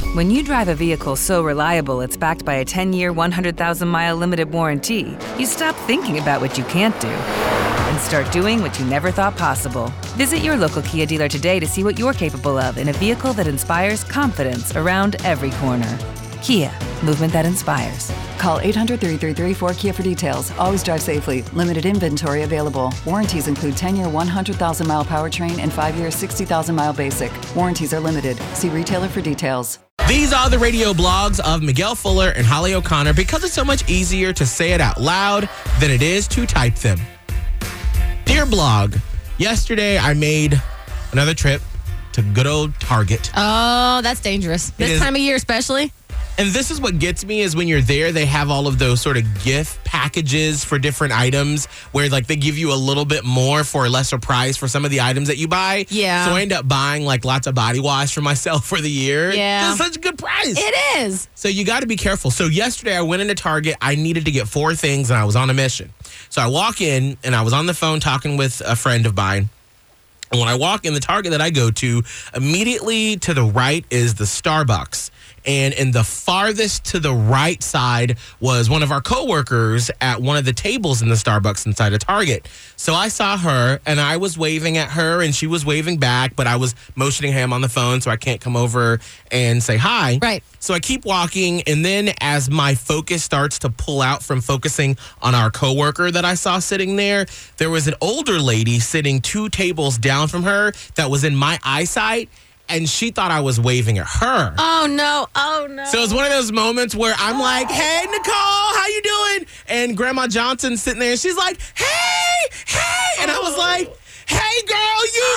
When you drive a vehicle so reliable it's backed by a 10-year, 100,000-mile limited warranty, you stop thinking about what you can't do and start doing what you never thought possible. Visit your local Kia dealer today to see what you're capable of in a vehicle that inspires confidence around every corner. Kia, movement that inspires. Call 800-333-4KIA for details. Always drive safely. Limited inventory available. Warranties include 10-year 100,000-mile powertrain and 5-year 60,000-mile basic. Warranties are limited. See retailer for details. These are the radio blogs of Miguel Fuller and Holly O'Connor because it's so much easier to say it out loud than it is to type them. Dear blog, yesterday I made another trip to good old Target. Oh, that's dangerous. This time of year especially. And this is what gets me is when you're there, they have all of those sort of gift packages for different items where like they give you a little bit more for a lesser price for some of the items that you buy. Yeah. So I end up buying like lots of body wash for myself for the year. Yeah. It's such a good price. It is. So you got to be careful. So yesterday I went into Target. I needed to get 4 things and I was on a mission. So I walk in and I was on the phone talking with a friend of mine. And when I walk in the Target that I go to, immediately to the right is the Starbucks. And in the farthest to the right side was one of our coworkers at one of the tables in the Starbucks inside of Target. So I saw her and I was waving at her and she was waving back, but I was motioning him on the phone so I can't come over and say hi. Right. So I keep walking, and then as my focus starts to pull out from focusing on our coworker that I saw sitting there was an older lady sitting 2 tables down from her that was in my eyesight, and she thought I was waving at her. Oh, no. Oh, no. So it's one of those moments where I'm like, hey, Nicole, how you doing? And Grandma Johnson's sitting there, and she's like, hey. And I was like, hey, girl, you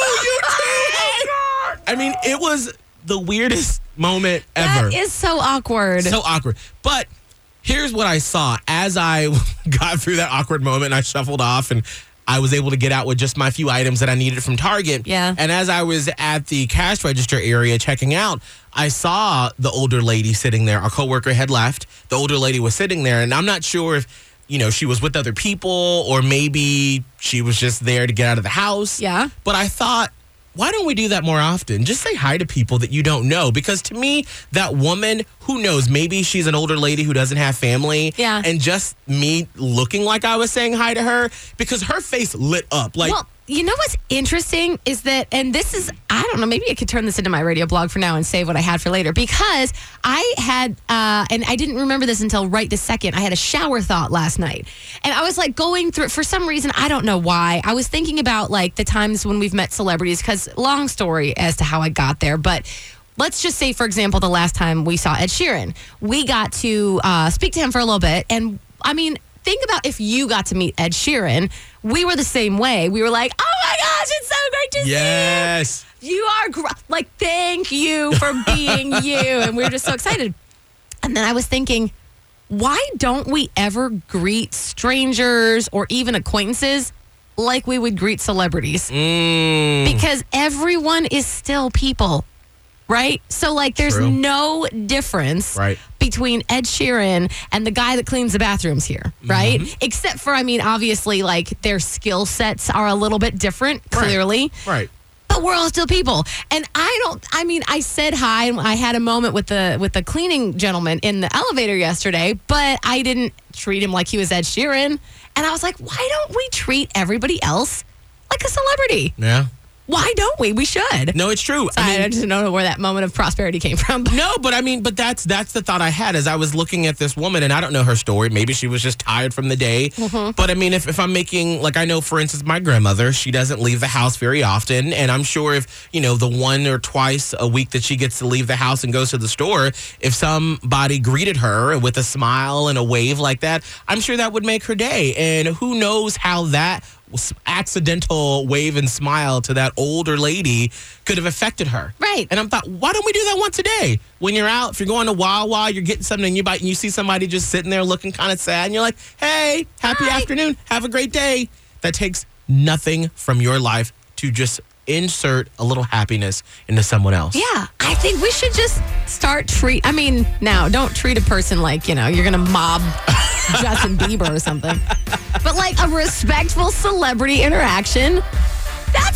too. I mean, it was the weirdest moment ever. That is so awkward. So awkward. But here's what I saw. As I got through that awkward moment and I shuffled off and I was able to get out with just my few items that I needed from Target. Yeah. And as I was at the cash register area checking out, I saw the older lady sitting there. Our coworker had left. The older lady was sitting there, and I'm not sure if, she was with other people or maybe she was just there to get out of the house. Yeah. But I thought, why don't we do that more often? Just say hi to people that you don't know. Because to me, that woman, who knows, maybe she's an older lady who doesn't have family. Yeah. And just me looking like I was saying hi to her, because her face lit up. Like, well, you know what's interesting is that, and this is, I don't know, maybe I could turn this into my radio blog for now and save what I had for later, because I had, and I didn't remember this until right this second, I had a shower thought last night. And I was like going through, for some reason, I don't know why, I was thinking about like the times when we've met celebrities, because long story as to how I got there, but let's just say, for example, the last time we saw Ed Sheeran, we got to speak to him for a little bit. And I mean, think about if you got to meet Ed Sheeran. We were the same way. We were like, oh my gosh, it's so great to see you. yes. You are like, thank you for being you. And we were just so excited. And then I was thinking, why don't we ever greet strangers or even acquaintances like we would greet celebrities? Because everyone is still people. Right? So, like, there's True. no difference Right. between Ed Sheeran and the guy that cleans the bathrooms here, right? Except for, I mean, obviously, like, their skill sets are a little bit different, clearly. Right. But we're all still people. And I said hi, and I had a moment with the cleaning gentleman in the elevator yesterday, but I didn't treat him like he was Ed Sheeran. And I was like, why don't we treat everybody else like a celebrity? Yeah. Why don't we? We should. No, it's true. I just don't know where that moment of prosperity came from. No, but that's the thought I had as I was looking at this woman, and I don't know her story. Maybe she was just tired from the day. But I mean, if I'm making, like, I know, for instance, my grandmother, she doesn't leave the house very often. And I'm sure if, the 1 or twice a week that she gets to leave the house and goes to the store, if somebody greeted her with a smile and a wave like that, I'm sure that would make her day. And who knows how that accidental wave and smile to that older lady could have affected her. Right. And I thought, why don't we do that once a day? When you're out, if you're going to Wawa, you're getting something and you bite and you see somebody just sitting there looking kind of sad and you're like, hey, happy afternoon, have a great day. That takes nothing from your life to just insert a little happiness into someone else. Yeah, I think we should just start now, don't treat a person like, you're going to mob Justin Bieber or something. But like a respectful celebrity interaction, that's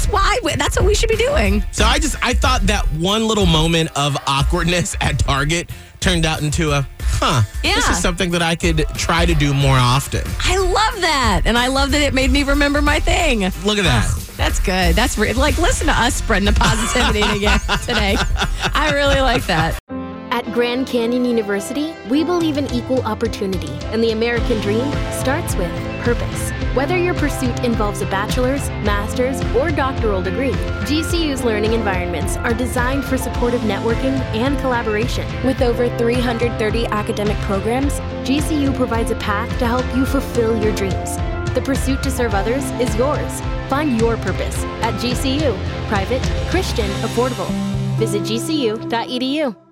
That's what we should be doing. So I thought that one little moment of awkwardness at Target turned out into this is something that I could try to do more often. I love that. And I love that it made me remember my thing. Look at that. That's good. That's like, listen to us spreading the positivity again today. I really like that. At Grand Canyon University, we believe in equal opportunity, and the American dream starts with purpose. Whether your pursuit involves a bachelor's, master's, or doctoral degree, GCU's learning environments are designed for supportive networking and collaboration. With over 330 academic programs, GCU provides a path to help you fulfill your dreams. The pursuit to serve others is yours. Find your purpose at GCU. Private, Christian, affordable. Visit gcu.edu.